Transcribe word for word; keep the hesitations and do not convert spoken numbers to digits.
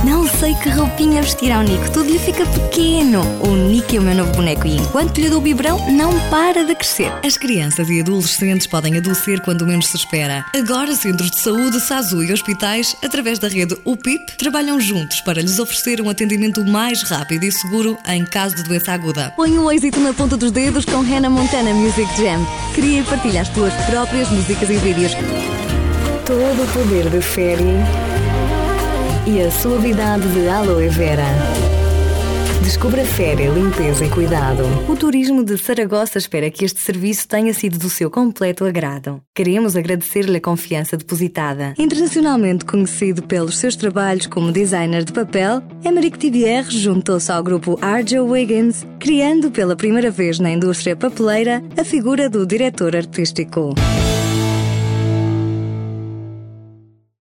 Não sei que roupinha vestir ao Nico, tudo lhe fica pequeno. O Nico é o meu novo boneco e enquanto lhe dou o biberão, não para de crescer. As crianças e adolescentes podem adoecer quando menos se espera. Agora, centros de saúde, SASU e hospitais, através da rede U P I P, trabalham juntos para lhes oferecer um atendimento mais rápido e seguro em caso de doença aguda. Põe o êxito na ponta dos dedos com Hannah Montana Music Jam. Cria e partilha as tuas próprias músicas e vídeos. Todo o poder de Fairy e a suavidade de Aloe Vera. Descubra Fairy Limpeza e Cuidado. O turismo de Saragossa espera que este serviço tenha sido do seu completo agrado. Queremos agradecer-lhe a confiança depositada. Internacionalmente conhecido pelos seus trabalhos como designer de papel, Émeric Thivier juntou-se ao grupo R J Wiggins, criando pela primeira vez na indústria papeleira a figura do diretor artístico.